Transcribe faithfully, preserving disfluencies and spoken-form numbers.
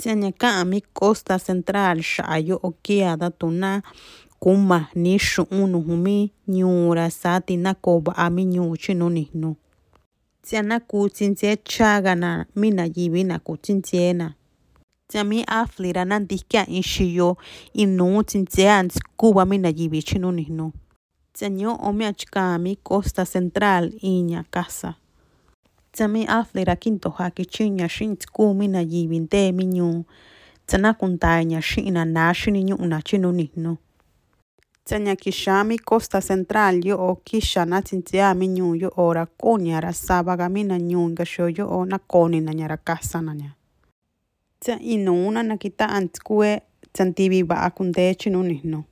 Tsia ña ka'a mi costa central xa'a yo'o kiada tuna kumajni xu'un nuju mi ñuu ra saa ti na koo va'a mi ñuu tyinu nijnu. Tsia na kuu tyintyee tyaga na mi na yivi na kuu tyintyee na. Tsia mi afli ra nantikia in xiyo in nuu tyintyea ntsikuva mi na yivi tyinu nijnu. Tsia ño'o mia chikaa mi costa central iña casa. Tsia mi afli ra kintoja kichiña xi'in ntsiku mi na yivi ntee mi ñuu. Tsia na kuntaña xi'in na naa xini ñu'una tyinu nijnu. Tsia ña kixaa mi costa central yo'o kixa na tyintyea mi ñuu yo'o ra ku'uña ra sava ka mi na ñuu inka xiyo yo'o na koonina ra casa na ña. Tsia inuu na nakita'a ntsikue tsia ntivi va'a kuntee tyinu nijnu.